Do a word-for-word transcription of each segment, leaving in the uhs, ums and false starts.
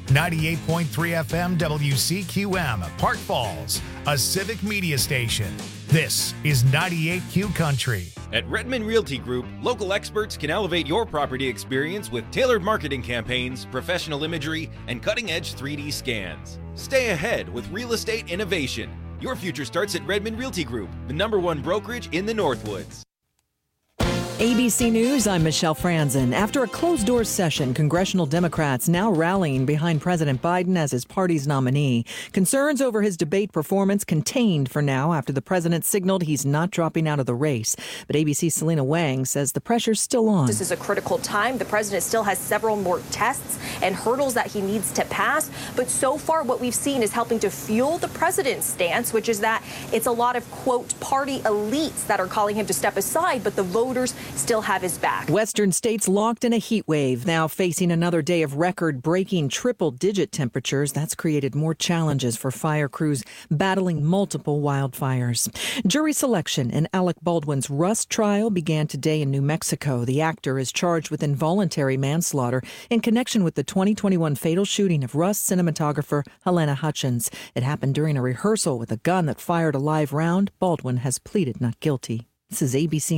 ninety-eight point three F M W C Q M, Park Falls, a civic media station. This is ninety-eight Q Country. At Redmond Realty Group, local experts can elevate your property experience with tailored marketing campaigns, professional imagery, and cutting-edge three D scans. Stay ahead with real estate innovation. Your future starts at Redmond Realty Group, the number one brokerage in the Northwoods. A B C News, I'm Michelle Franzen. After a closed-door session, congressional Democrats now rallying behind President Biden as his party's nominee. Concerns over his debate performance contained for now after the president signaled he's not dropping out of the race. But A B C's Selena Wang says the pressure's still on. This is a critical time. The president still has several more tests and hurdles that he needs to pass. But so far, what we've seen is helping to fuel the president's stance, which is that it's a lot of, quote, party elites that are calling him to step aside, but the voters still have his back. Western states locked in a heat wave, now facing another day of record-breaking triple-digit temperatures. That's created more challenges for fire crews battling multiple wildfires. Jury selection in Alec Baldwin's Rust trial began today in New Mexico. The actor is charged with involuntary manslaughter in connection with the twenty twenty-one fatal shooting of Rust cinematographer Helena Hutchins. It happened during a rehearsal with a gun that fired a live round. Baldwin has pleaded not guilty. This is A B C.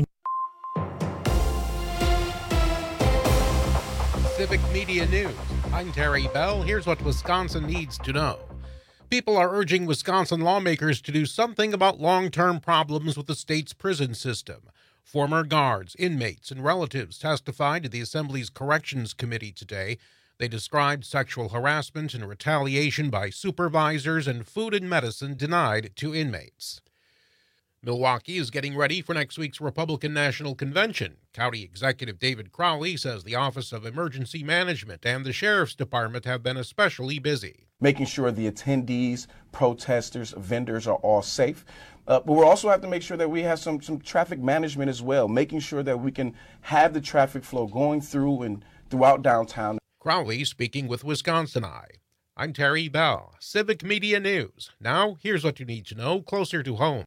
Civic Media News. I'm Terry Bell. Here's what Wisconsin needs to know. People are urging Wisconsin lawmakers to do something about long-term problems with the state's prison system. Former guards, inmates, and relatives testified to the Assembly's Corrections Committee today. They described sexual harassment and retaliation by supervisors and food and medicine denied to inmates. Milwaukee is getting ready for next week's Republican National Convention. County Executive David Crowley says the Office of Emergency Management and the Sheriff's Department have been especially busy. Making sure the attendees, protesters, vendors are all safe. Uh, but we'll also have to make sure that we have some, some traffic management as well, making sure that we can have the traffic flow going through and throughout downtown. Crowley speaking with Wisconsin Eye. I'm Terry Bell, Civic Media News. Now, here's what you need to know closer to home.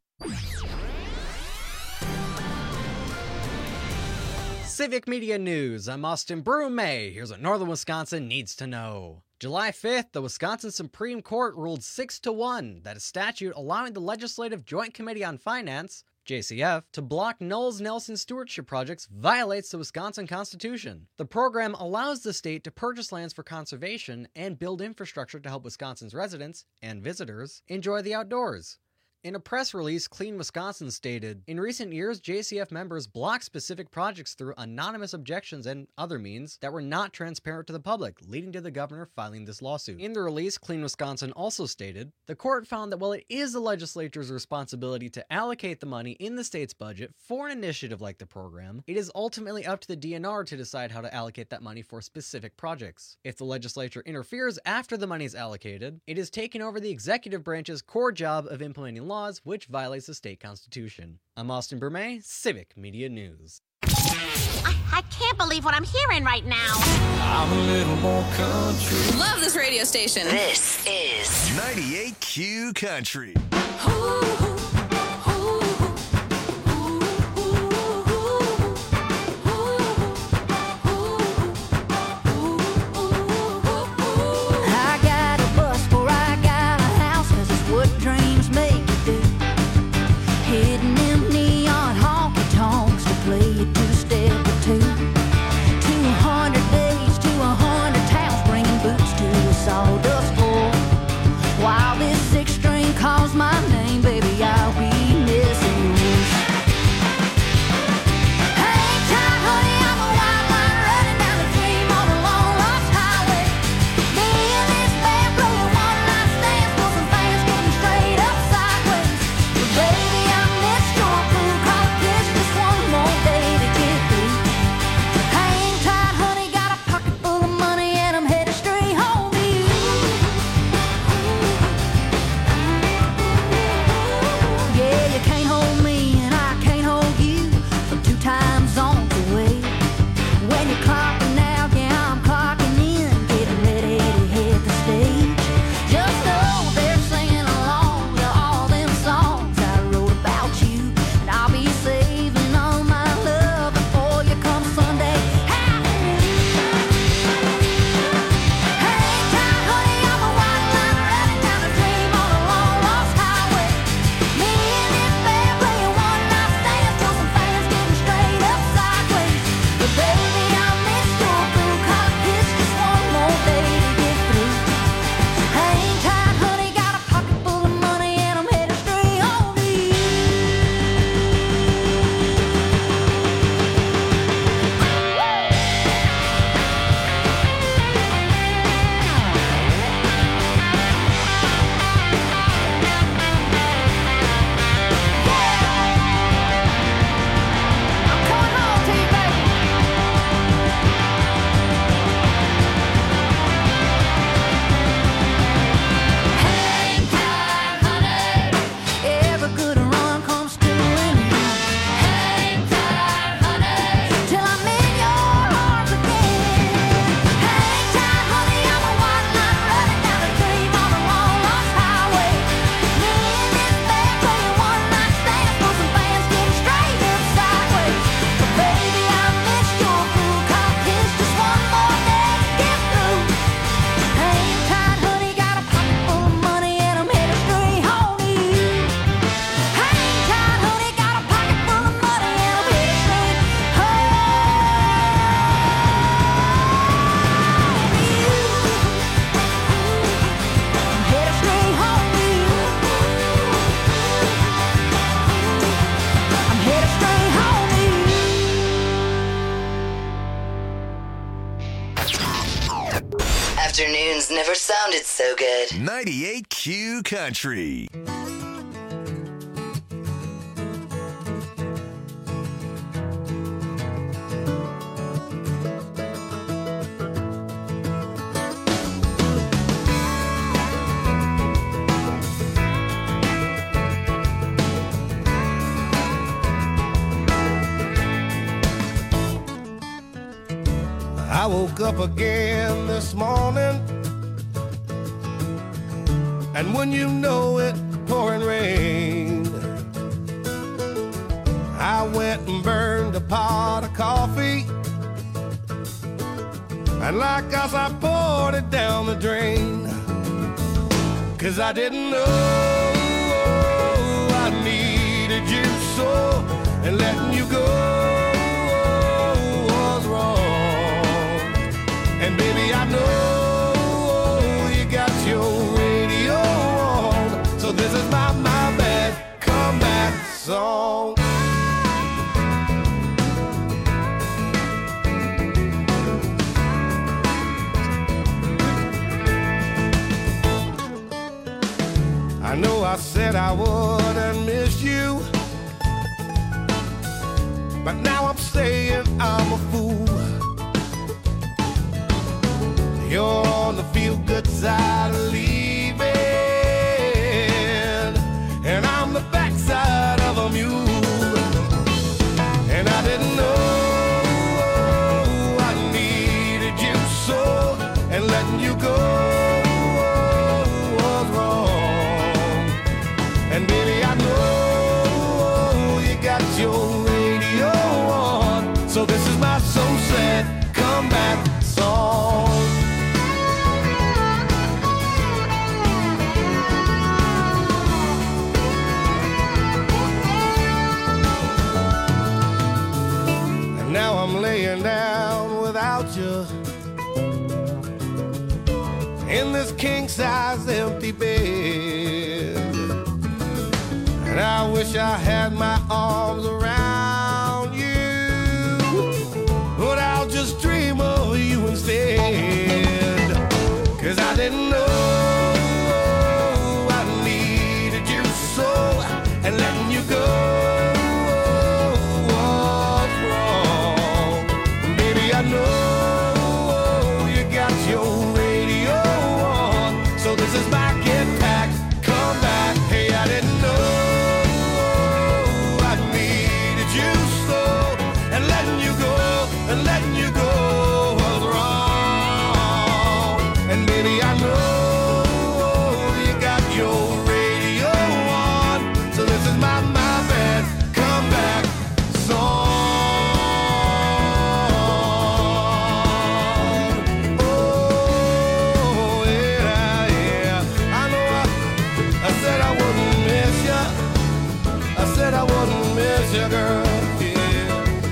Civic Media News, I'm Austin Brume. Here's what Northern Wisconsin needs to know. July fifth, the Wisconsin Supreme Court ruled six to one that a statute allowing the Legislative Joint Committee on Finance, J C F, to block Knowles Nelson stewardship projects violates the Wisconsin Constitution. The program allows the state to purchase lands for conservation and build infrastructure to help Wisconsin's residents and visitors enjoy the outdoors. In a press release, Clean Wisconsin stated, in recent years, J C F members blocked specific projects through anonymous objections and other means that were not transparent to the public, leading to the governor filing this lawsuit. In the release, Clean Wisconsin also stated, the court found that while it is the legislature's responsibility to allocate the money in the state's budget for an initiative like the program, it is ultimately up to the D N R to decide how to allocate that money for specific projects. If the legislature interferes after the money is allocated, it is taking over the executive branch's core job of implementing laws, which violates the state constitution. I'm Austin Brume, Civic Media News. I, I can't believe what I'm hearing right now. I'm a little more country. Love this radio station. This is ninety-eight Q Country. While this six string calls my name, baby, sounded so good. ninety-eight Q Country. I woke up again this morning, and when you know it, pouring rain. I went and burned a pot of coffee, and like us I poured it down the drain. Cause I didn't know I needed you so, and letting you go was wrong. And baby, I know you got your radio on, so this is my, my bad comeback song. I know I said I wouldn't miss you, but now I'm saying I'm a fool. You're on the feel-good side of leaving, and I'm the backside of a mule. And I didn't know I needed you so, and letting you go was wrong. And baby, I know you got your radio on, so this is my so sad comeback song. Laying down without you in this king-size empty bed, and I wish I had my arms around you, but I'll just dream of you instead. Cause I didn't know I needed you so, and letting you go I know you got your radio on, so this is my get back, come back. Hey, I didn't know I needed you so, and letting you go, and letting you go was wrong. And baby, I know you got your radio on, so this is my, my bad comeback song. I wouldn't miss you, girl, yeah.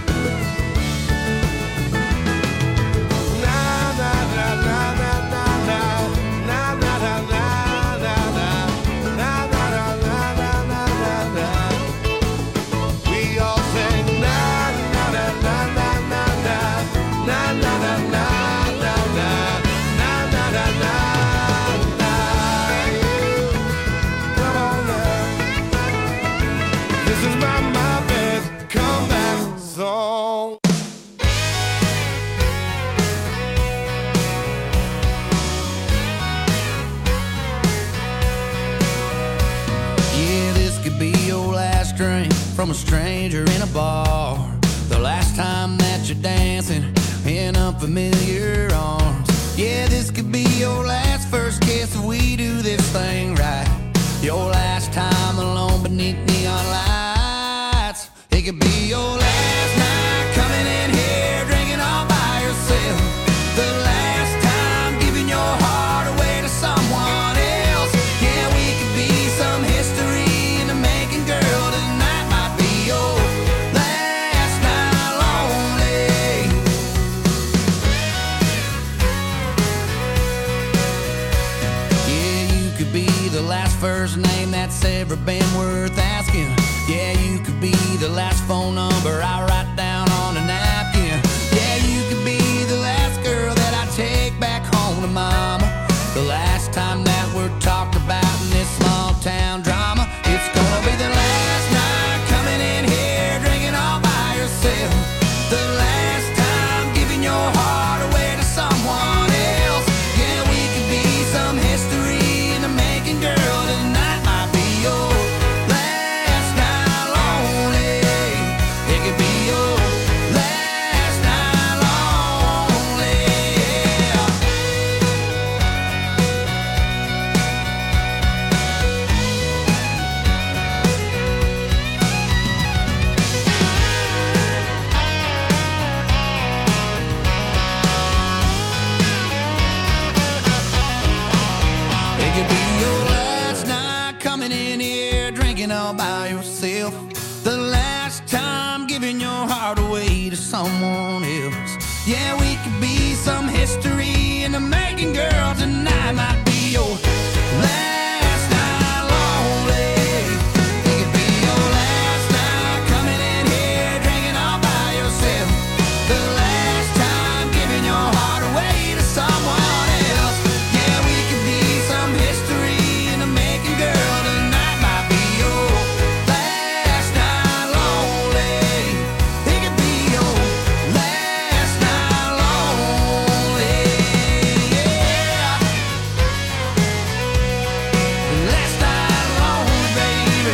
Na na na na na na na na na na na na na na na na na. We all sing na na na na na na na na na na na na na na na na. Come on now. This is my, my best comeback song. Yeah, this could be your last drink from a stranger in a bar. The last time that you're dancing in unfamiliar arms. Yeah, this could be your last first kiss if we do this thing right. Your last time alone beneath neon lights. It could be your last night coming in here drinking all by yourself. The last time giving your heart away to someone else. Yeah, we could be some history in the making, girl. Tonight might be your last night lonely. Yeah, you could be the last first name that's ever been worth asking. Yeah, you could be the last phone number I write down on a napkin. Yeah, you could be the last girl that I take back home to mama. The last drinking all by yourself. The last time giving your heart away to someone else. Yeah, we could be some history in the making, girl. Tonight might be your last night lonely. It could be your last night coming in here drinking all by yourself. The last time giving your heart away to someone else. Yeah, we could be some history in the making, girl. Tonight might be your last night lonely. It could be your last night lonely. Yeah. Last night lonely, baby.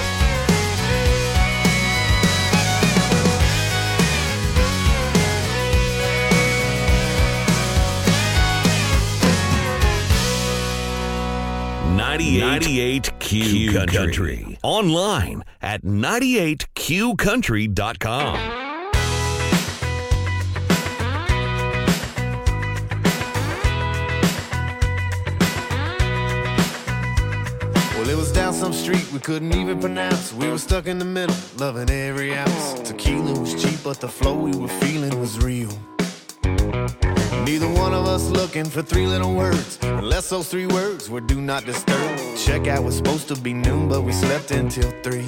ninety-eight Q Country. Online at ninety-eight Q country dot com. Well, it was down some street we couldn't even pronounce. We were stuck in the middle, loving every ounce. Tequila was cheap, but the flow we were feeling was real. Neither one of us looking for three little words, unless those three words were do not disturb. Checkout was supposed to be noon, but we slept until three.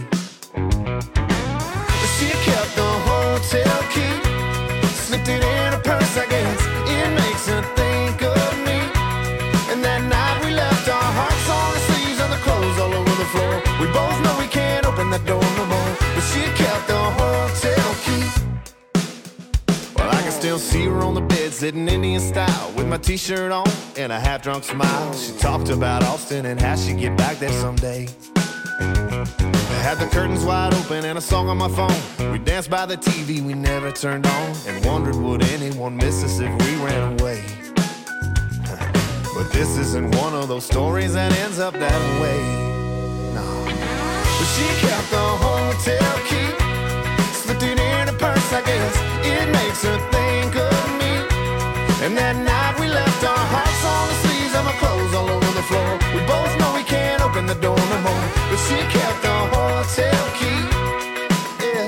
She kept the hotel key, slipped it in her purse, I guess. It makes her think of me. And that night we left our hearts on the sleeves and the clothes all over the floor. We both know we can't open that door no more, but she kept the hotel key. Well, I can still see her on the bed, sitting Indian style, with my t-shirt on and a half-drunk smile. She talked about Austin and how she'd get back there someday. I had the curtains wide open and a song on my phone. We danced by the T V we never turned on, and wondered would anyone miss us if we ran away. But this isn't one of those stories that ends up that way. No. But she kept the hotel key, slipped it in her purse, I guess. It makes her think of me. And that night we left our hearts on the sleeves and our clothes all over the floor. We both know we can't open the door no more, but she kept the hotel key. Yeah.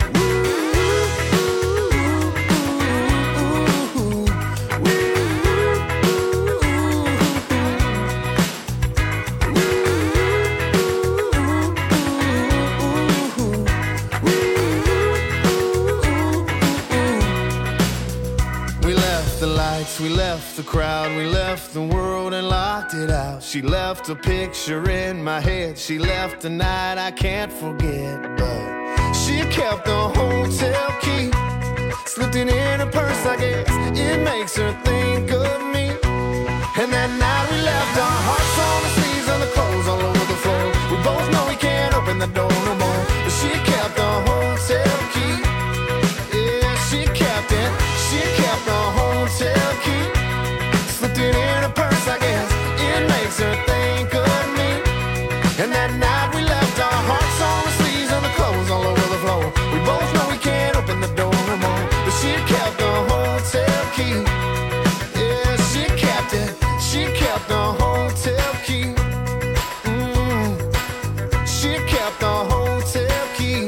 We left the lights, we left the crowd, we left the world and locked it out. She left a picture in my head, she left a night I can't forget. But she kept the hotel key, slipped it in her purse, I guess. It makes her think of me. And that night we left our hearts on the sleeves and the clothes all over the floor. We both know we can't open the door no more, but she kept the hotel key. Yeah, she kept it. She kept the hotel key, slipped it in her purse, I guess. It makes her think of me. And that night we left our hearts on the sleeves and the clothes all over the floor. We both know we can't open the door no more, but she kept the hotel key. Yeah, she kept it. She kept the hotel key. Mm. She kept the hotel key.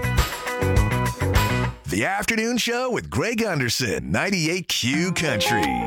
The Afternoon Show with Greg Underson, ninety-eight Q Country.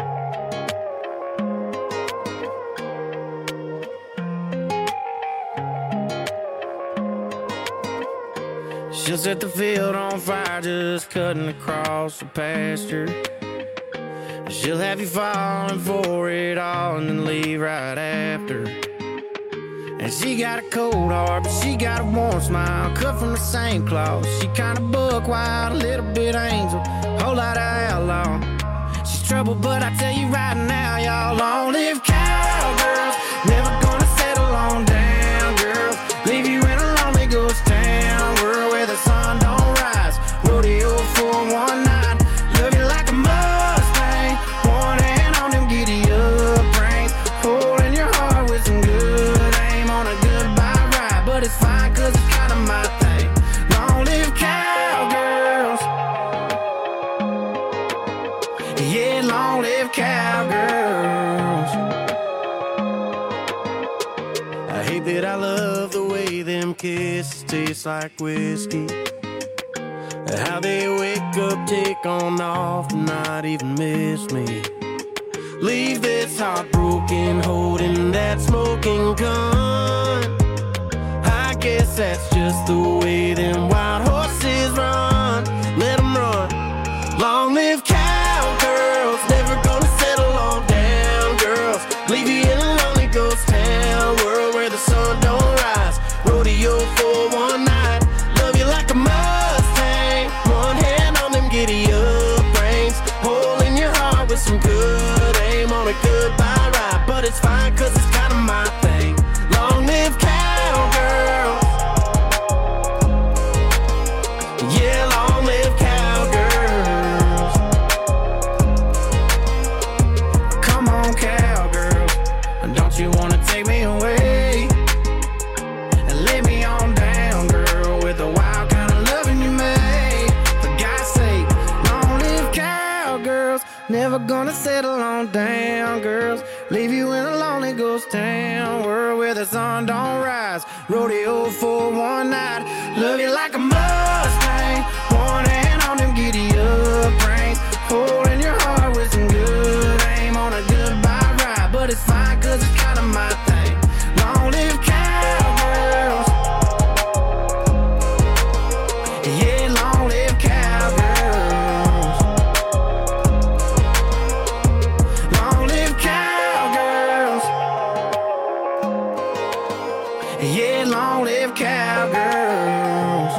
She'll set the field on fire, just cutting across the pasture. She'll have you falling for it all and then leave right after. And she got a cold heart, but she got a warm smile, cut from the same cloth. She kinda buck wild, a little bit angel, whole lot of outlaw. She's trouble, but I tell you right now, y'all, long-lived cowgirls, never gonna settle on down, girls. Leave you in a lonely ghost town, world where the sun don't rise. Rodeo for one night, love you like a Mustang, one hand on them giddy up reins, holding your heart with some good aim on a goodbye ride. But it's fine, cause it's kinda my thing. Long-lived cowgirls, yeah, long-lived cowgirls. kisses taste like whiskey. How they wake up, take on off, not even miss me. Leave this heartbroken, holding that smoking gun. I guess that's just the way them wild horses run. Let them run. Long live cowgirls, never gonna settle on down girls. Leave you in a lonely ghost town, world where the sun don't rise. Rodeo for one night, love you like a Mustang. One hand on them giddy up reins, hole in your heart with some good aim on a goodbye ride. But it's fine cause it's kinda my thing. Long live cowgirls. Yeah, long live cowgirls. Come on, cowgirls, don't you wanna take me away and lay me on down, girl, with the wild kind of loving you made. For God's sake, long live cowgirls, never gonna settle on down, girls. Leave you in a lonely ghost town, world where the sun don't rise. Rodeo for one night, love you like a Mustang. One hand on them giddy up reins, holding your heart with some good aim on a goodbye ride. But it's fine cause it's kinda my thing. Long live cowgirls. Yeah, long live cowgirls. Long live cowgirls. Yeah, long live cowgirls.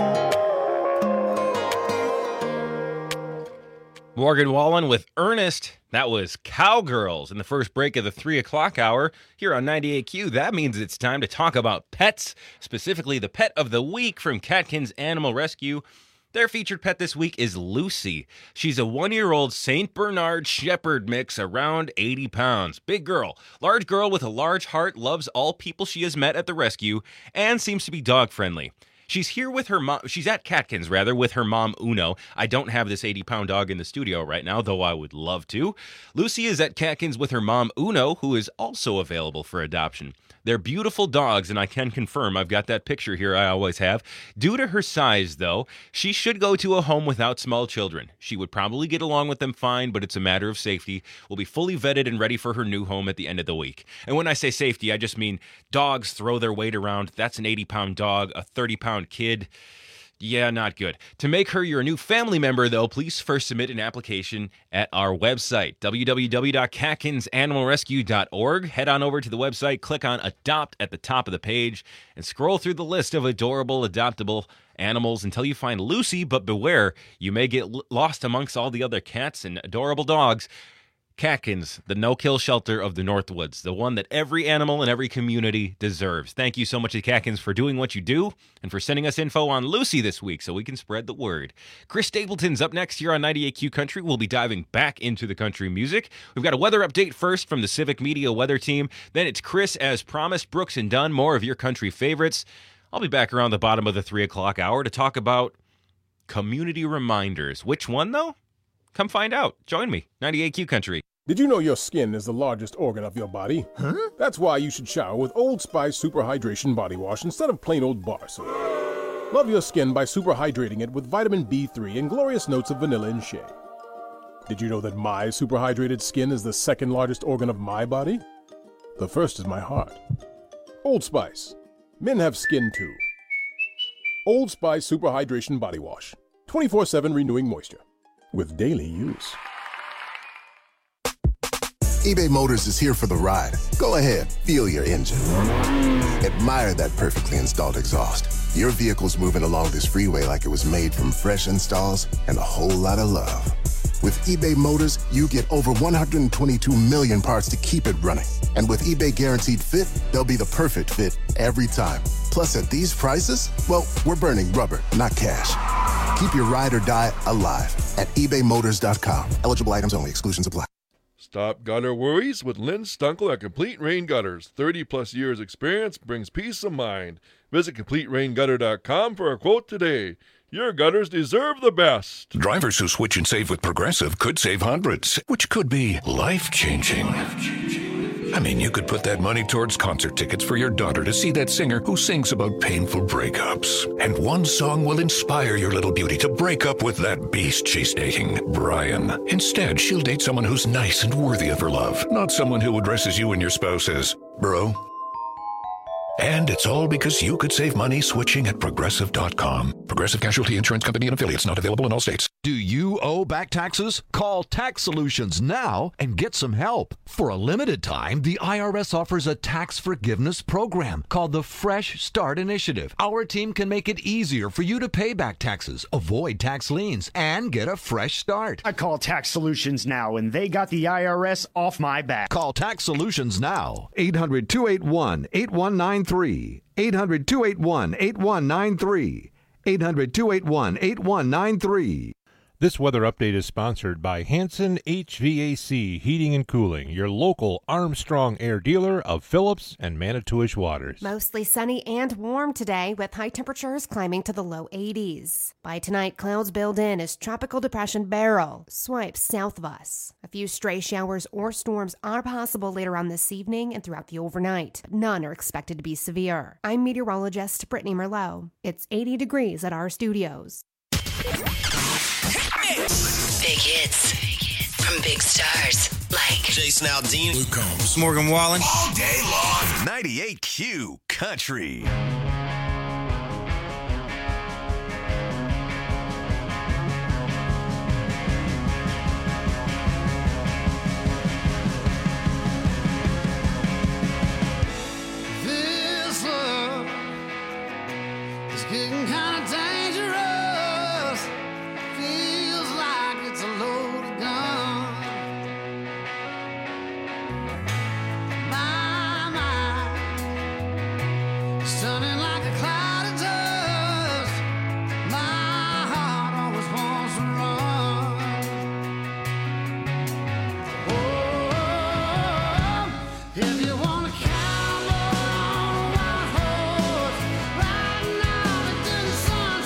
Morgan Wallen with Ernest. That was Cowgirls in the first break of the three o'clock hour here on ninety-eight Q. That means it's time to talk about pets, specifically the pet of the week from Catkins Animal Rescue. Their featured pet this week is Lucy. She's a one-year-old Saint Bernard Shepherd mix, around eighty pounds. Big girl, large girl with a large heart, loves all people she has met at the rescue, and seems to be dog-friendly. She's here with her mom. She's at Catkins, rather, with her mom, Uno. I don't have this eighty-pound dog in the studio right now, though I would love to. Lucy is at Catkins with her mom, Uno, who is also available for adoption. They're beautiful dogs, and I can confirm, I've got that picture here I always have. Due to her size, though, she should go to a home without small children. She would probably get along with them fine, but it's a matter of safety. Will be fully vetted and ready for her new home at the end of the week. And when I say safety, I just mean dogs throw their weight around. That's an eighty-pound dog, a thirty-pound kid. Yeah, not good. To make her your new family member, though, please first submit an application at our website, w w w dot catkins animal rescue dot org. Head on over to the website, click on Adopt at the top of the page, and scroll through the list of adorable, adoptable animals until you find Lucy, but beware, you may get l- lost amongst all the other cats and adorable dogs. Catkins, the no-kill shelter of the Northwoods, the one that every animal in every community deserves. Thank you so much to Catkins for doing what you do and for sending us info on Lucy this week so we can spread the word. Chris Stapleton's up next here on ninety-eight Q Country. We'll be diving back into the country music. We've got a weather update first from the Civic Media weather team. Then it's Chris, as promised, Brooks and Dunn, more of your country favorites. I'll be back around the bottom of the three o'clock hour to talk about community reminders. Which one, though? Come find out. Join me, ninety-eight Q Country. Did you know your skin is the largest organ of your body? Huh? That's why you should shower with Old Spice Super Hydration Body Wash instead of plain old bar soap. Love your skin by super hydrating it with vitamin B three and glorious notes of vanilla and shea. Did you know that my super hydrated skin is the second largest organ of my body? The first is my heart. Old Spice. Men have skin too. Old Spice Super Hydration Body Wash. twenty-four seven renewing moisture. With daily use. eBay Motors is here for the ride. Go ahead, feel your engine. Admire that perfectly installed exhaust. Your vehicle's moving along this freeway like it was made from fresh installs and a whole lot of love. With eBay Motors, you get over one hundred twenty-two million parts to keep it running. And with eBay Guaranteed Fit, they'll be the perfect fit every time. Plus, at these prices, well, we're burning rubber, not cash. Keep your ride or die alive at ebay motors dot com. Eligible items only. Exclusions apply. Stop gutter worries with Lynn Stunkel at Complete Rain Gutters. thirty plus years experience brings peace of mind. Visit complete rain gutter dot com for a quote today. Your gutters deserve the best. Drivers who switch and save with Progressive could save hundreds, which could be life-changing. I mean, you could put that money towards concert tickets for your daughter to see that singer who sings about painful breakups. And one song will inspire your little beauty to break up with that beast she's dating, Brian. Instead, she'll date someone who's nice and worthy of her love, not someone who addresses you and your spouse as bro. And it's all because you could save money switching at Progressive dot com. Progressive Casualty Insurance Company and affiliates, not available in all states. Do you owe back taxes? Call Tax Solutions now and get some help. For a limited time, the I R S offers a tax forgiveness program called the Fresh Start Initiative. Our team can make it easier for you to pay back taxes, avoid tax liens, and get a fresh start. I call Tax Solutions now, and they got the I R S off my back. Call Tax Solutions now. eight hundred, two eight one, eight one nine three. eight hundred, two eight one, eight one nine three. eight hundred, two eight one, eight one nine three. This weather update is sponsored by Hanson H V A C Heating and Cooling, your local Armstrong Air dealer of Phillips and Manitowish Waters. Mostly sunny and warm today, with high temperatures climbing to the low eighties. By tonight, clouds build in as Tropical Depression Beryl swipes south of us. A few stray showers or storms are possible later on this evening and throughout the overnight, but none are expected to be severe. I'm meteorologist Brittany Merlot. It's eighty degrees at our studios. Big hits from big stars like Jason Aldean, Luke Combs, Morgan Wallen. All day long. ninety-eight Q Country. This love is getting kind of dangerous. Feels like it's a loaded gun. My mind is turning like a cloud of dust. My heart always wants to run. Oh, if you want to cowboy on a wild horse, riding out into the sun.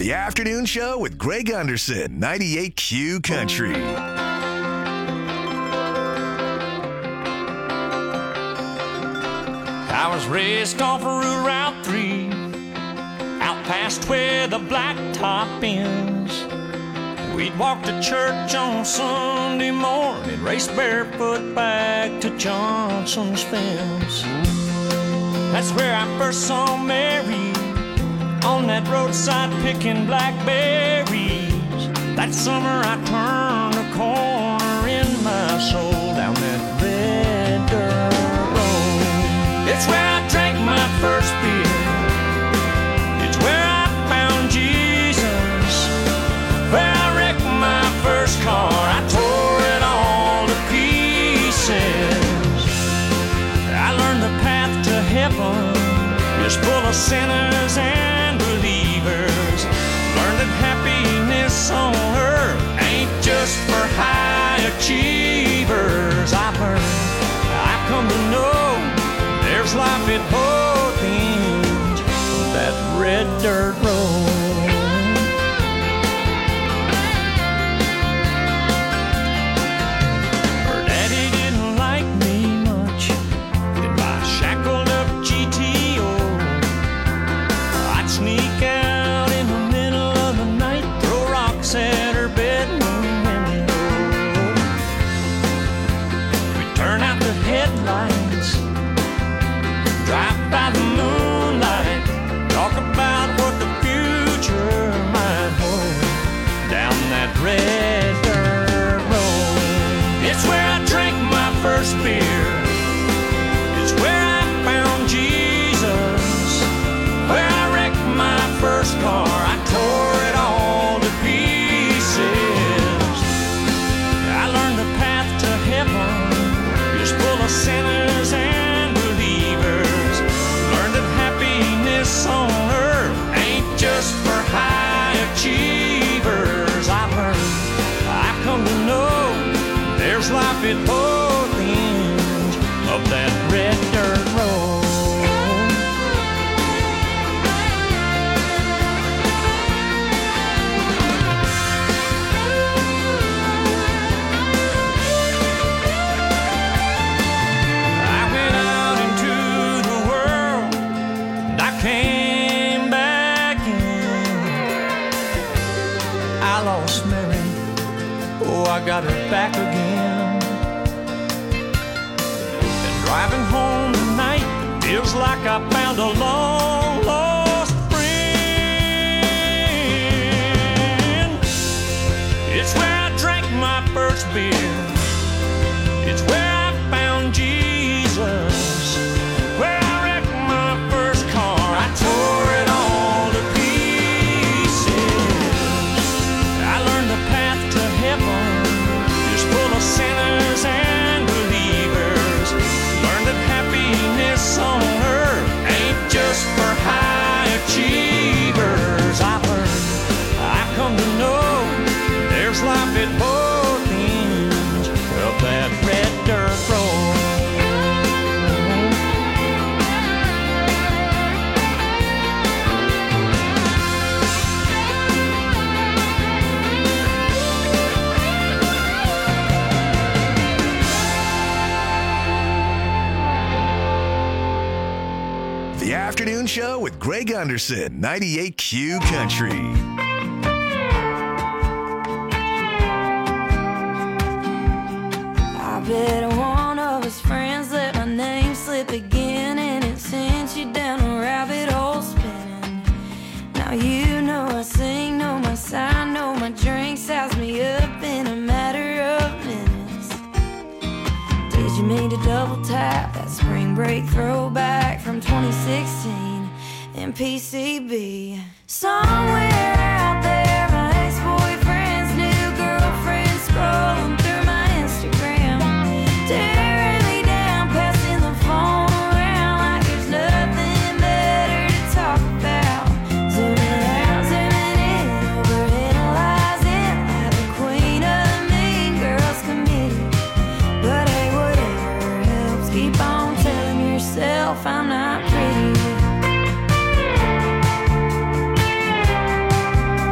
The Afternoon Show with Greg Underson, ninety-eight Q Country. I was raised off of Route three, out past where the blacktop ends. We'd walk to church on Sunday morning, race barefoot back to Johnson's fence. That's where I first saw Mary, on that roadside picking blackberries. That summer I turned a corner in my soul down that red dirt road. It's where I drank my first beer. It's where I found Jesus. Where I wrecked my first car. I tore it all to pieces. I learned the path to heaven is full of sinners and believers. Learned that happiness on earth ain't just for high achievers. I learned, I come to know there's life at both ends of that red dirt road. Her daddy didn't like me much, and my shackled up G T O, I'd sneak out in the middle of the night, throw rocks at her bedroom window. We'd turn out the headlights, drive by the moonlight, talk about what the future might hold down that red dirt road. It's where I drank my first beer. It's where I found Jesus. Where I wrecked my first car. I tore it all to pieces. I learned the path to heaven is full of sinners and believers. Learned that happiness on earth ain't just for high achievers. I learned, I come to know there's life at both ends of that red dirt road. I went out into the world and I came back in. I lost Mary, oh, I got her back again. And driving home tonight feels like I found a long lost friend. It's where I drank my first beer. It's where I found Jesus. Where I wrecked my first car. I tore it all to pieces. I learned the path to heaven is full of sinners and believers. Learned that happiness on earth ain't just for high achievers. I learned, I come to know there's life at both ends of that red dirt road. The Afternoon Show with Greg Underson, ninety-eight Q Country. I bet one of his friends let my name slip again, and it sent you down a rabbit hole spinning. Now you know I sing, know my sign, know my drink, size me up in a matter of minutes. Did you mean to double tap that spring break throwback from twenty sixteen in P C B? Somewhere out there, my ex-boyfriend's new girlfriend scrolling through my Instagram, tearing me down, passing the phone around like there's nothing better to talk about. Zooming out, zooming in, overanalyzing like the queen of the mean girls committee. But hey, whatever helps, keep on telling yourself I'm not pretty.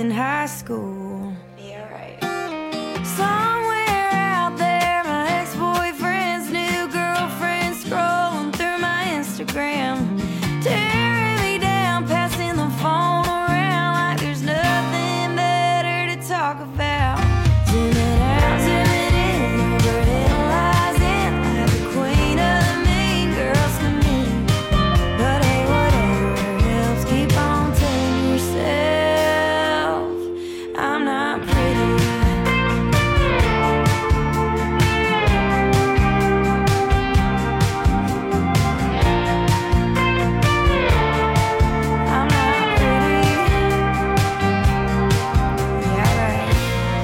in high school. Be alright. Somewhere out there, my ex-boyfriend's new girlfriend scrolling through my Instagram, tearing me down, passing the phone around like there's nothing better to talk about. Zoom it out, zoom it in, overanalyzing like the queen of the mean girls to me. But hey, whatever helps, keep on telling yourself I'm not pretty. I'm not pretty. Yeah, right.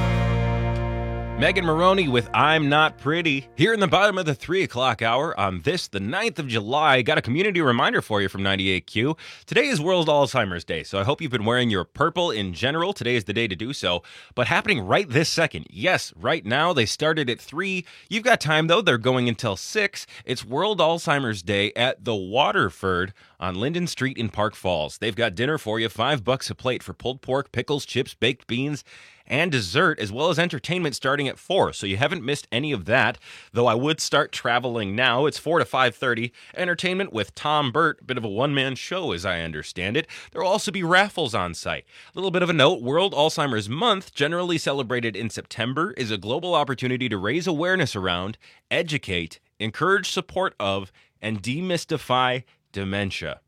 Megan Maroney with I'm Not Pretty. Here in the bottom of the three o'clock hour on this, the ninth of July. Got a community reminder for you from ninety-eight Q. Today is World Alzheimer's Day, so I hope you've been wearing your purple in general. Today is the day to do so. But happening right this second. Yes, right now. They started at three. You've got time, though. They're going until six. It's World Alzheimer's Day at the Waterford on Linden Street in Park Falls. They've got dinner for you, five bucks a plate for pulled pork, pickles, chips, baked beans, and dessert, as well as entertainment starting at four. So you haven't missed any of that, though I would start traveling now. It's four to five thirty. Entertainment with Tom Burt, a bit of a one-man show as I understand it. There will also be raffles on site. A little bit of a note, World Alzheimer's Month, generally celebrated in September, is a global opportunity to raise awareness around, educate, encourage support of, and demystify dementia.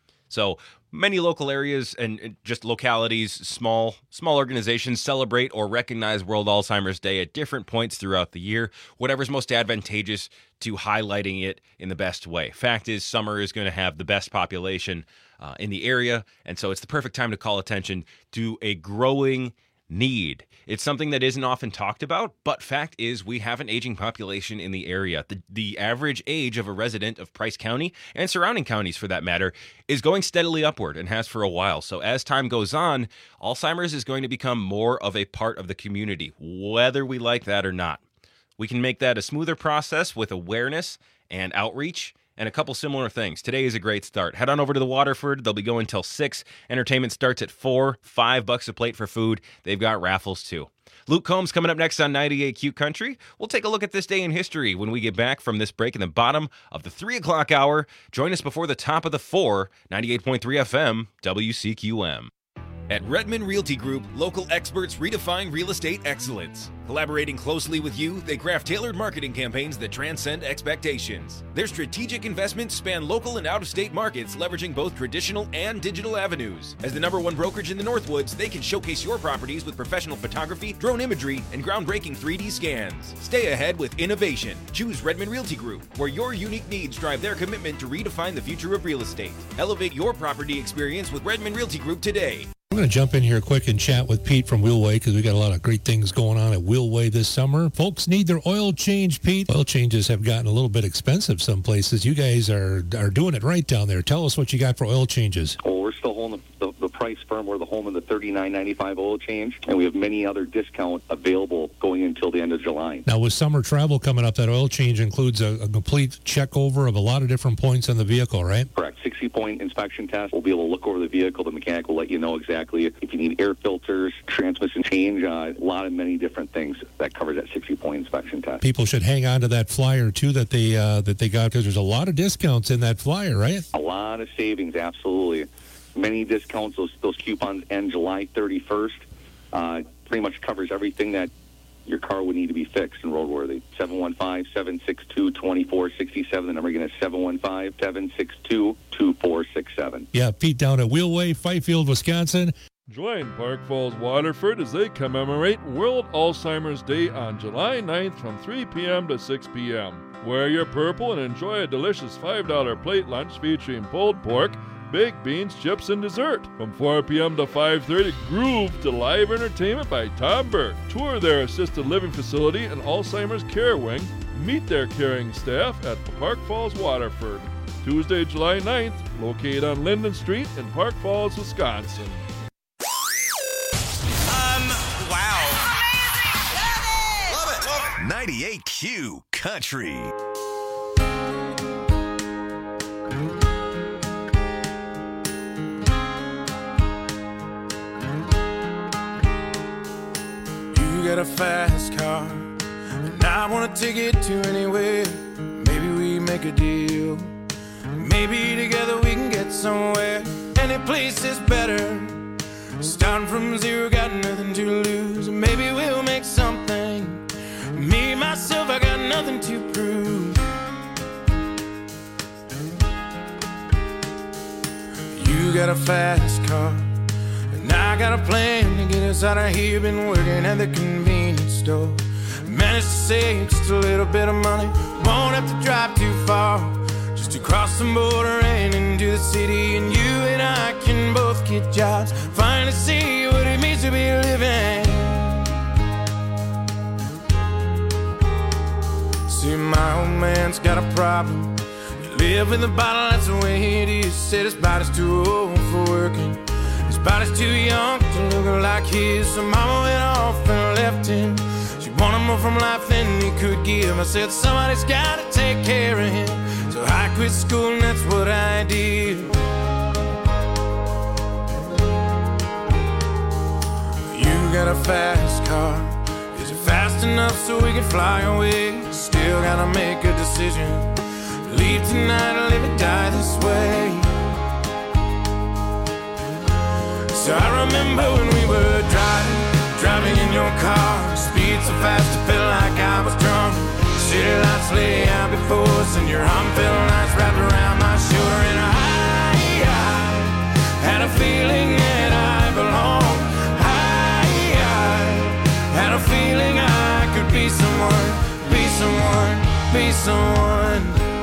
So many local areas and just localities, small small organizations celebrate or recognize World Alzheimer's Day at different points throughout the year, whatever's most advantageous to highlighting it in the best way. Fact is, summer is going to have the best population uh, in the area, and so it's the perfect time to call attention to a growing need. It's something that isn't often talked about, but fact is we have an aging population in the area. The, the average age of a resident of Price County, and surrounding counties for that matter, is going steadily upward and has for a while. So as time goes on, Alzheimer's is going to become more of a part of the community, whether we like that or not. We can make that a smoother process with awareness and outreach, and a couple similar things. Today is a great start. Head on over to the Waterford. They'll be going till six. Entertainment starts at four. Five bucks a plate for food. They've got raffles too. Luke Combs coming up next on ninety-eight Q Country. We'll take a look at this day in history when we get back from this break in the bottom of the three o'clock hour. Join us before the top of the four. ninety-eight point three F M, W C Q M. At Redmond Realty Group, local experts redefine real estate excellence. Collaborating closely with you, they craft tailored marketing campaigns that transcend expectations. Their strategic investments span local and out-of-state markets, leveraging both traditional and digital avenues. As the number one brokerage in the Northwoods, they can showcase your properties with professional photography, drone imagery, and groundbreaking three D scans. Stay ahead with innovation. Choose Redmond Realty Group, where your unique needs drive their commitment to redefine the future of real estate. Elevate your property experience with Redmond Realty Group today. I'm going to jump in here quick and chat with Pete from Wheelway because we got a lot of great things going on at Wheelway this summer. Folks need their oil change, Pete. Oil changes have gotten a little bit expensive some places. You guys are are doing it right down there. Tell us what you got for oil changes. Oh, we're still holding the, the, the price firm. We're the home of the thirty-nine ninety-five oil change, and we have many other discounts available going until the end of July. Now, with summer travel coming up, that oil change includes a, a complete check over of a lot of different points on the vehicle, right? Correct. sixty-point inspection test. We'll be able to look over the vehicle. The mechanic will let you know exactly if you need air filters, transmission change, uh, a lot of many different things that covers that sixty-point inspection test. People should hang on to that flyer, too, that they uh, that they got, because there's a lot of discounts in that flyer, right? A lot of savings, absolutely. Many discounts. Those, those coupons end July thirty-first. Uh, pretty much covers everything that your car would need to be fixed and roadworthy. seven one five, seven six two, two four six seven. The number again is seven one five, seven six two, two four six seven. Yeah, Pete down at Wheelway, Fifield, Wisconsin. Join Park Falls Waterford as they commemorate World Alzheimer's Day on July ninth from three p.m. to six p.m. Wear your purple and enjoy a delicious five dollar plate lunch featuring pulled pork, baked beans, chips, and dessert. From four p.m. to five thirty, groove to live entertainment by Tom Burke. Tour their assisted living facility and Alzheimer's care wing. Meet their caring staff at the Park Falls Waterford. Tuesday, July ninth, located on Linden Street in Park Falls, Wisconsin. Um, wow. Amazing! Love it! Love it! ninety-eight Q Country. car, and I wanna take it to anywhere. Maybe we make a deal. Maybe together we can get somewhere. Any place is better. Starting from zero, got nothing to lose. Maybe we'll make something. Me, myself, I got nothing to prove. You got a fast car, and I got a plan to get us out of here. Been working at the convenience store. Managed to save just a little bit of money. Won't have to drive too far, just to cross the border and into the city. And you and I can both get jobs, finally see what it means to be living. See, my old man's got a problem. You live in the bottle, that's the way it is. Said his body's too old for working. His body's too young to look like his. So mama went off and left him. She wanted more from life than he could give. I said somebody's gotta take care of him. So I quit school and that's what I did. You got a fast car. Is it fast enough so we can fly away? Still gotta make a decision. Leave tonight or live and die this way. So I remember when we were driving, driving in your car. Speed so fast it felt like I was drunk. City lights lay out before us, and your arm felt nice wrapped around my shoulder. And I, I had a feeling that I belonged. I, I had a feeling I could be someone, be someone, be someone.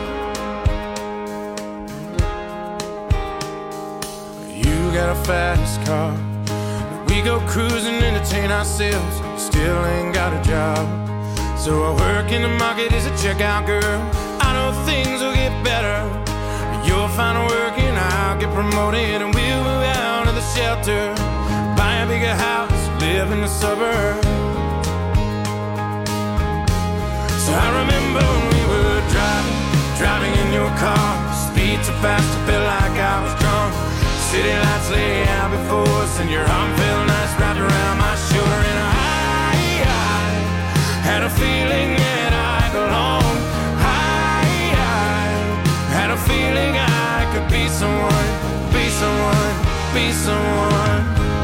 You got a fast car. We go cruising, entertain ourselves. Still ain't got a job. So I work in the market as a checkout girl. I know things will get better. You'll find work and I'll get promoted, and we'll move out of the shelter, buy a bigger house, live in the suburbs. So I remember when we were driving, driving in your car. Speed so fast I felt like I was drunk. City lights lay out before us, and your arm felt nice wrapped around my shoulder. And I, I had a feeling that I belonged. I, I had a feeling I could be someone, be someone, be someone.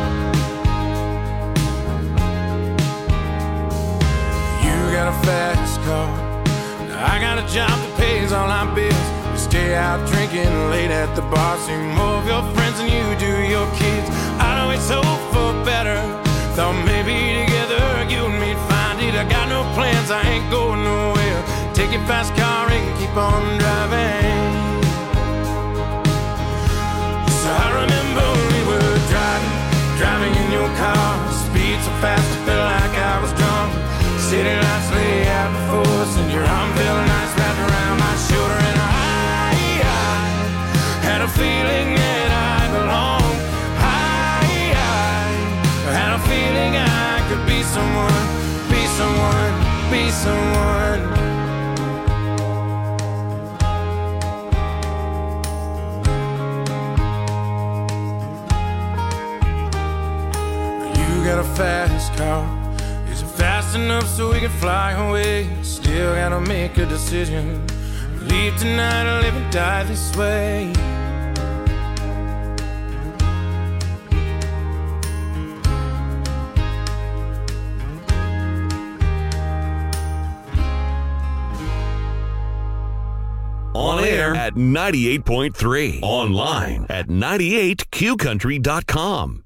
You got a fast car. I got a job that pays all our bills. We stay out drinking late at the bar. See more of your friends than you do your kids. I'd always hope for better. Thought maybe together you and me'd find it. I got no plans, I ain't going nowhere. Take your fast car and keep on driving. So I remember when we were driving, driving in your car. Speed so fast I felt like I was drunk. City lights lay out before us, and your arm felt nice wrapped around my shoulder. And I, I had a feeling that I belonged. I, I had a feeling I could be someone, be someone, be someone. You got a fast car. Is it fast enough so we can fly away? Still gotta make a decision. Leave tonight or live and die this way. On air at ninety-eight point three. Online at ninety-eight q country dot com.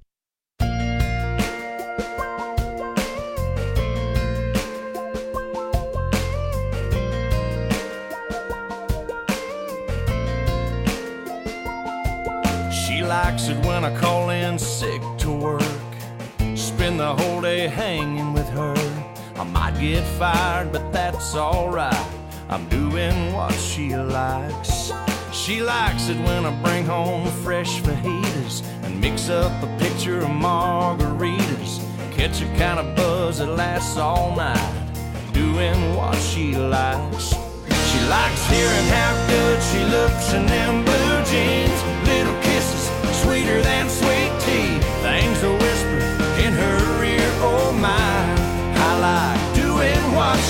She likes it when I call in sick to work. Spend the whole day hanging with her. I might get fired, but that's alright. I'm doing what she likes. She likes it when I bring home fresh fajitas and mix up a picture of margaritas. Catch a kind of buzz that lasts all night, doing what she likes. She likes hearing how good she looks in them blue jeans. Little kisses, sweeter than sweet tea. Things are whispered in her ear, oh my. I like doing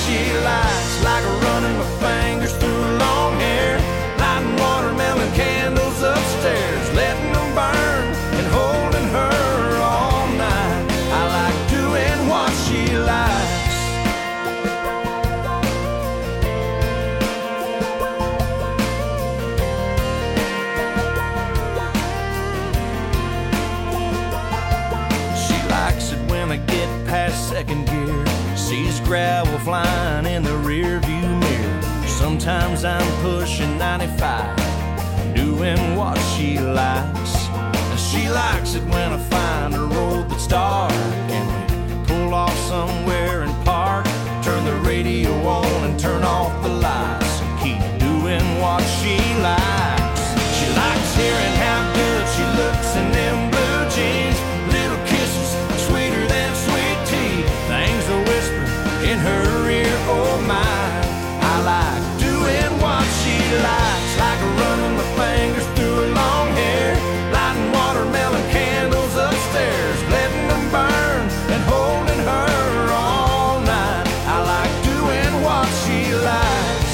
she likes, like running my fingers through long hair, lighting watermelon candles upstairs, letting them burn and holding her all night. I like doing what she likes. She likes it when I get past second gear, sees gravel flying in the rear view mirror. Sometimes I'm pushing ninety-five, doing what she likes. And she likes it when I find a road that's dark and we pull off somewhere and park, turn the radio on and turn off the lights and keep doing what she likes. She likes hearing how good she looks in them blue jeans, little kisses sweeter than sweet tea, things are whispered in her ear, oh my. I like doing what she likes, like running my fingers through her long hair, lighting watermelon candles upstairs, letting them burn and holding her all night. I like doing what she likes.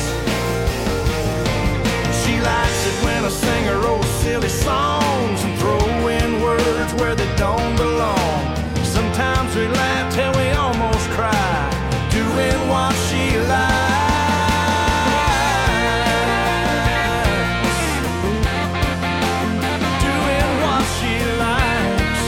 She likes it when I sing her old silly songs and throw in words where they don't belong. Sometimes we laugh till we almost cry, doing what she likes. Doing what she likes.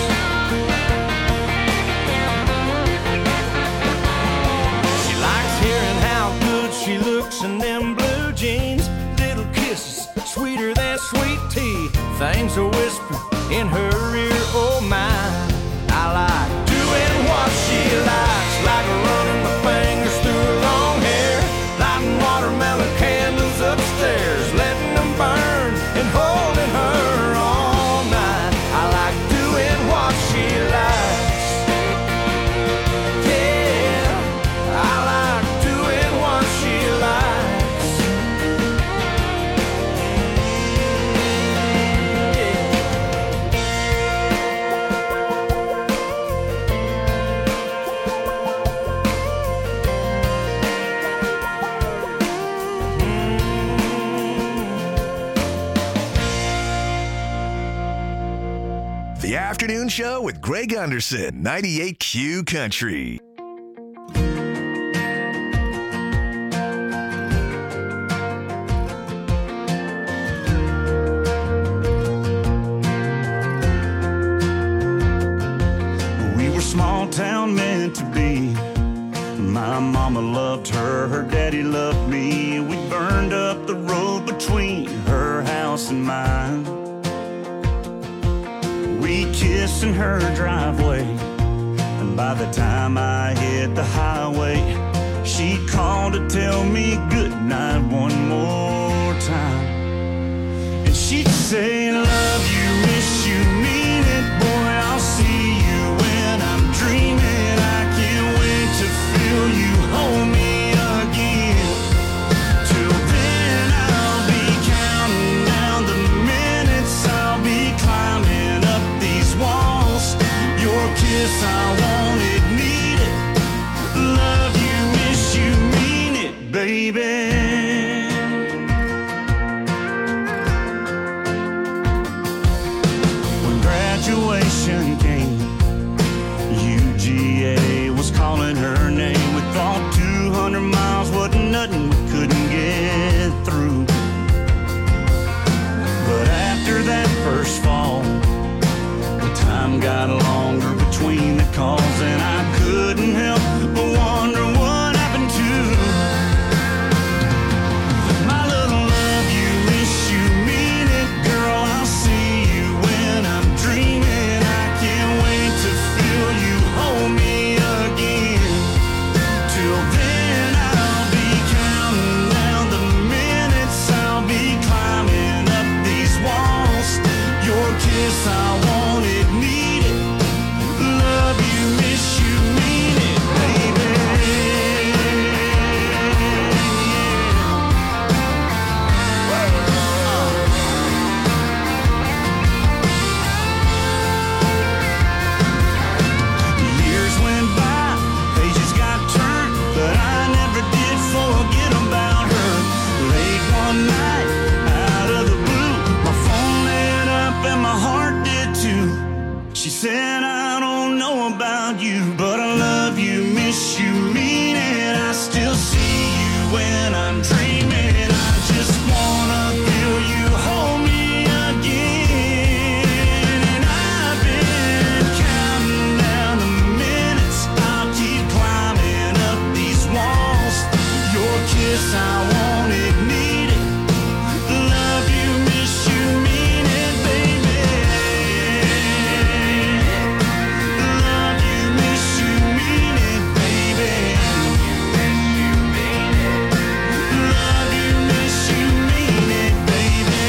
She likes hearing how good she looks in them blue jeans, little kisses sweeter than sweet tea, things are whispered in her ear, oh my. I like doing what she likes, like running my fingers through her long hair, lighting watermelon candles upstairs, letting them burn and holding her all night. I like doing what she likes. Yeah, I like doing what she likes. The Afternoon Show with Greg Anderson, ninety-eight Q Country. We were small town meant to be. My mama loved her, her daddy loved me. We burned up the road between her house and mine. We kissed in her driveway, and by the time I hit the highway, she called to tell me goodnight one more time. And she'd say, love you, miss you, mean it, boy, I'll see you when I'm dreaming. I can't wait to feel you hold me again. Till then I'll be counting down the minutes, I'll be climbing up these walls. Your kiss, I want it, need it. Love you, miss you, mean it, baby. When graduation came, U G A was calling her name. We thought two hundred miles wasn't nothing we couldn't get through. But after that first fall, the time got longer between the calls, and I couldn't help but wonder what happened to my little love you, miss you, mean it, girl, I'll see you when I'm dreaming. I can't wait to feel you hold me again. Till then I'll be counting down the minutes, I'll be climbing up these walls. Your kiss, I want it, need it. Love you, miss you, mean it. still see you when I'm dreaming. I just wanna feel you hold me again. And I've been counting down the minutes. I'll keep climbing up these walls. Your kiss, I won't need it. Love you, miss you, mean it, baby. Love you, miss you, mean it, baby. Love you, miss you, mean it, baby.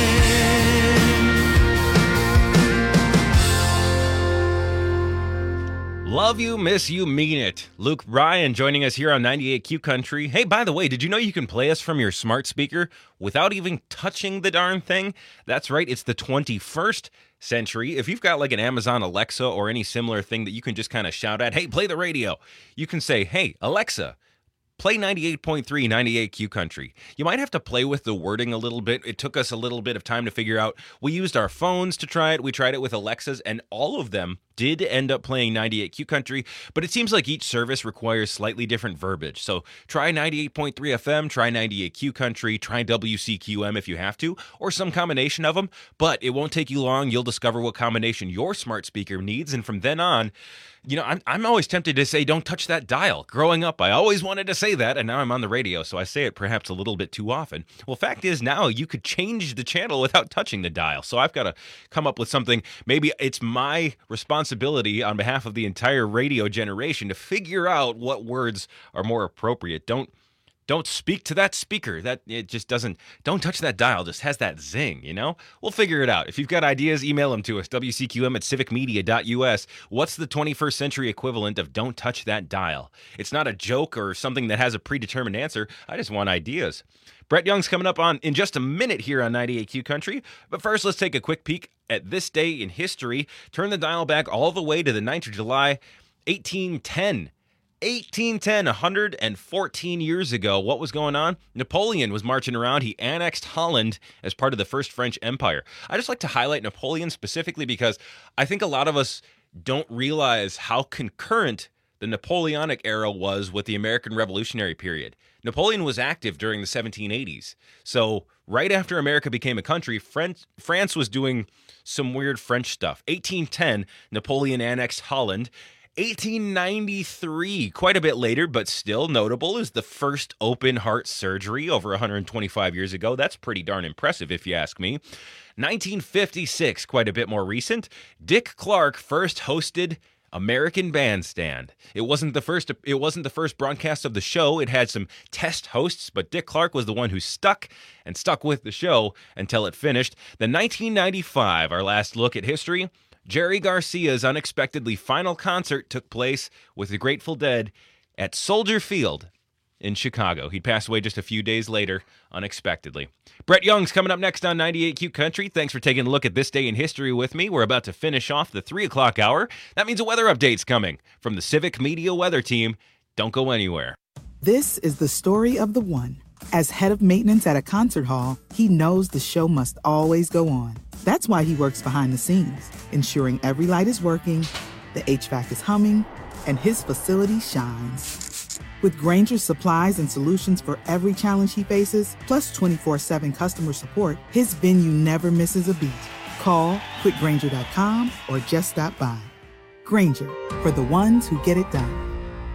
Love you, miss you, mean it. Luke Bryan joining us here on ninety-eight Q Country. Hey, by the way, did you know you can play us from your smart speaker without even touching the darn thing? That's right, it's the twenty-first century. If you've got like an Amazon Alexa or any similar thing that you can just kind of shout at, hey, play the radio. You can say, hey, Alexa, play ninety-eight point three ninety-eight Q Country. You might have to play with the wording a little bit. It took us a little bit of time to figure out. We used our phones to try it. We tried it with Alexas, and all of them did end up playing ninety-eight Q Country, but it seems like each service requires slightly different verbiage. So try ninety-eight point three F M, try ninety-eight Q Country, try W C Q M if you have to, or some combination of them, but it won't take you long. You'll discover what combination your smart speaker needs, and from then on, you know, I'm, I'm always tempted to say, don't touch that dial. Growing up, I always wanted to say that, and now I'm on the radio, so I say it perhaps a little bit too often. Well, fact is now you could change the channel without touching the dial, so I've got to come up with something. Maybe it's my responsibility on behalf of the entire radio generation to figure out what words are more appropriate. Don't Don't speak to that speaker. That it just doesn't, don't touch that dial. Just has that zing, you know? We'll figure it out. If you've got ideas, email them to us, W C Q M at civic media dot U S. What's the twenty-first century equivalent of don't touch that dial? It's not a joke or something that has a predetermined answer. I just want ideas. Brett Young's coming up on in just a minute here on ninety-eight Q Country. But first, let's take a quick peek at this day in history. Turn the dial back all the way to the ninth of July, eighteen ten. eighteen ten, one hundred fourteen years ago, what was going on? Napoleon was marching around. He annexed Holland as part of the First French Empire. I just like to highlight Napoleon specifically because I think a lot of us don't realize how concurrent the Napoleonic era was with the American Revolutionary period. Napoleon was active during the seventeen eighties. So right after America became a country, France, France was doing some weird French stuff. eighteen ten, Napoleon annexed Holland. eighteen ninety-three, quite a bit later, but still notable, is the first open heart surgery over one hundred twenty-five years ago. That's pretty darn impressive, if you ask me. nineteen fifty-six, quite a bit more recent. Dick Clark first hosted American Bandstand. It wasn't the first. It wasn't the first broadcast of the show. It had some test hosts, but Dick Clark was the one who stuck and stuck with the show until it finished. Then nineteen ninety-five, our last look at history. Jerry Garcia's unexpectedly final concert took place with the Grateful Dead at Soldier Field in Chicago. He passed away just a few days later, unexpectedly. Brett Young's coming up next on ninety-eight Q Country. Thanks for taking a look at this day in history with me. We're about to finish off the three o'clock hour. That means a weather update's coming from the Civic Media Weather Team. Don't go anywhere. This is the story of the one. As head of maintenance at a concert hall, he knows the show must always go on. That's why he works behind the scenes, ensuring every light is working, the H V A C is humming, and his facility shines. With Grainger's supplies and solutions for every challenge he faces, plus twenty-four seven customer support, his venue never misses a beat. Call quick grainger dot com or just stop by. Grainger, for the ones who get it done.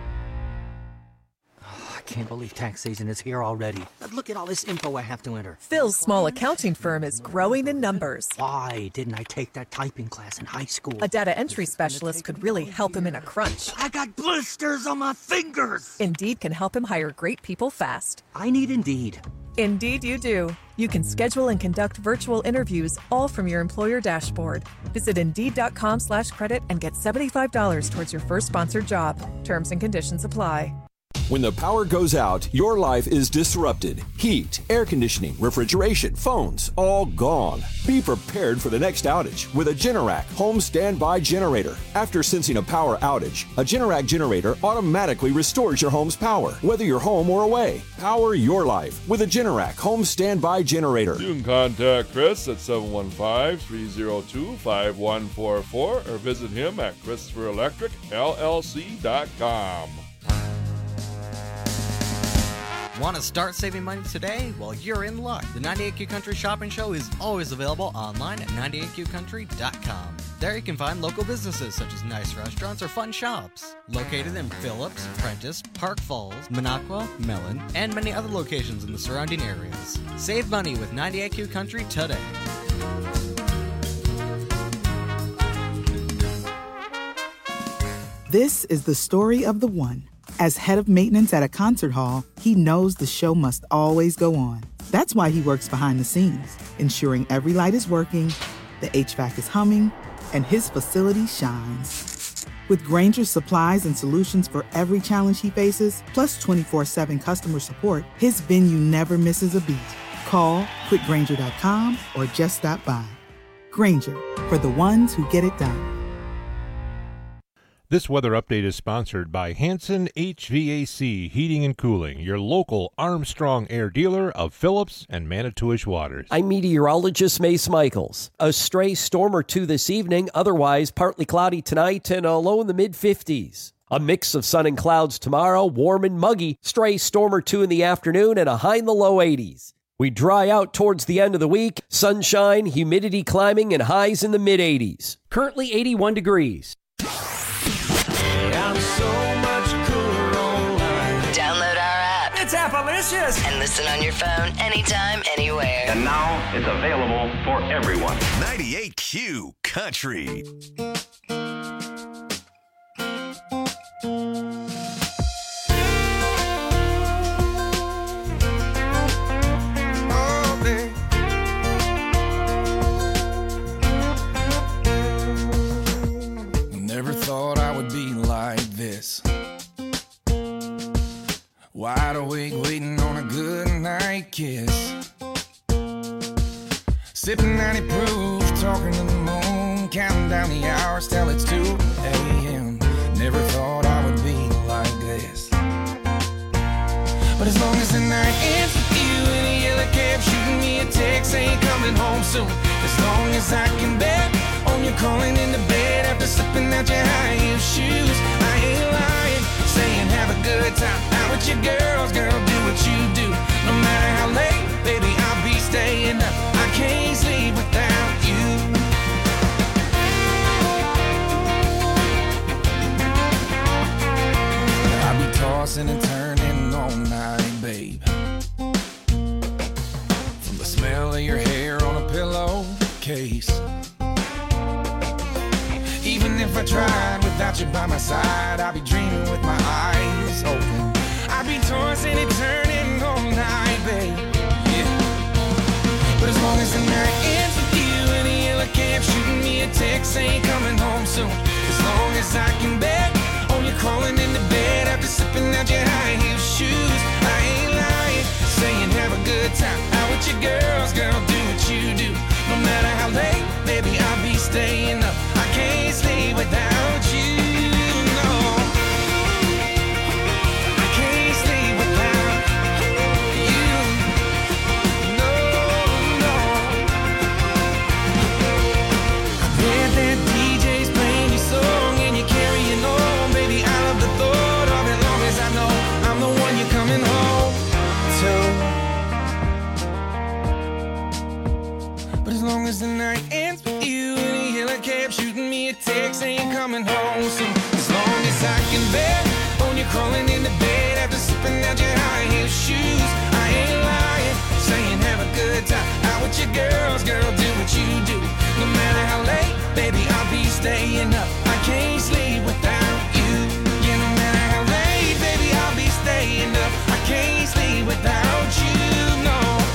I can't believe tax season is here already. Look at all this info I have to enter. Phil's small accounting firm is growing in numbers. Why didn't I take that typing class in high school? A data entry specialist could really help him in a crunch. I got blisters on my fingers. Indeed can help him hire great people fast. I need Indeed. Indeed you do. You can schedule and conduct virtual interviews all from your employer dashboard. Visit Indeed.com slash credit and get seventy-five dollars towards your first sponsored job. Terms and conditions apply. When the power goes out, your life is disrupted. Heat, air conditioning, refrigeration, phones, all gone. Be prepared for the next outage with a Generac home standby generator. After sensing a power outage, a Generac generator automatically restores your home's power, whether you're home or away. Power your life with a Generac home standby generator. You can contact Chris at seven one five, three zero two, five one four four or visit him at Christopher Electric L L C dot com. Want to start saving money today? Well, you're in luck. The ninety-eight Q Country Shopping Show is always available online at ninety-eight q country dot com. There you can find local businesses such as nice restaurants or fun shops. Located in Phillips, Prentice, Park Falls, Minocqua, Mellon, and many other locations in the surrounding areas. Save money with ninety-eight Q Country today. This is the story of the one. As head of maintenance at a concert hall, he knows the show must always go on. That's why he works behind the scenes, ensuring every light is working, the H V A C is humming, and his facility shines. With Grainger's supplies and solutions for every challenge he faces, plus twenty-four seven customer support, his venue never misses a beat. Call quick granger dot com or just stop by. Grainger, for the ones who get it done. This weather update is sponsored by Hanson H V A C Heating and Cooling, your local Armstrong Air dealer of Phillips and Manitowish Waters. I'm meteorologist Mace Michaels. A stray storm or two this evening, otherwise partly cloudy tonight and a low in the mid-fifties. A mix of sun and clouds tomorrow, warm and muggy, stray storm or two in the afternoon and a high in the low eighties. We dry out towards the end of the week, sunshine, humidity climbing, and highs in the mid-eighties. Currently eighty-one degrees. I'm so much cooler online. Download our app. It's Appalicious. And listen on your phone anytime, anywhere. And now it's available for everyone. ninety-eight Q Country. Never thought I would be like this. Wide awake, waiting on a good night kiss. Sipping ninety proof, talking to the moon, counting down the hours till it's two a.m. Never thought I would be like this. But as long as the night ends with you in a yellow cab, shooting me a text, ain't coming home soon. As long as I can bet on you calling in the bed after slipping out your high heel shoes. I ain't lying, saying have a good time out with your girls, girl, do what you do. No matter how late, baby, I'll be staying up. I can't sleep without you. I'll be tossing and turning all night, babe. From the smell of your hair on a pillowcase. Even if I tried without you by my side, I'd be dreaming with my eyes open. I'd be tossing and turning all night, babe. Yeah. But as long as the night ends with you in a yellow cab, shooting me a text, ain't coming home soon. As long as I can bet on you crawling into bed after slipping out your high heel shoes. I ain't lying, saying have a good time out with your girls, girl, do what you do. No matter how late, baby, I'll be staying up. I can't sleep without you, no. I can't sleep without you, no, no. I bet that D J's playing your song and you're carrying on, baby. I love the thought of it, long as I know I'm the one you're coming home to. But as long as the night ends with you in a yellow cab, shooting me a text, ain't coming home soon. As long as I can bet on you crawling into bed after slipping out your high heel shoes. I ain't lying, saying have a good time out with your girls, girl, do what you do. No matter how late, baby, I'll be staying up. I can't sleep without you. Yeah, no matter how late, baby, I'll be staying up. I can't sleep without you, no.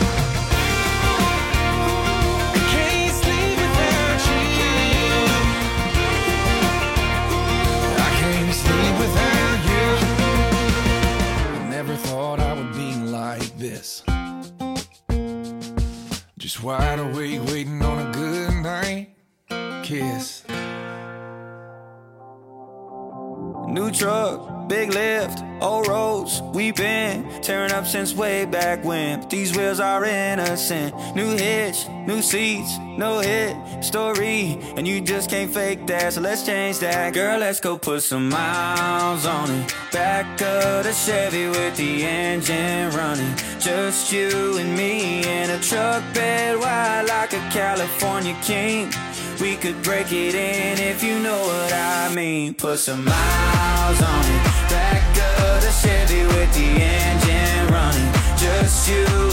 Thought I would be like this. Just wide awake, waiting on a good night kiss. New truck, big lift, old roads, we been tearing up since way back when. But these wheels are innocent. New hitch, new seats, no hit story, and you just can't fake that, so let's change that. Girl, let's go put some miles on it. Back of the Chevy with the engine running. Just you and me in a truck bed wide like a California king. We could break it in if you know what I mean. Put some miles on it. Back of the Chevy with the engine running. Just you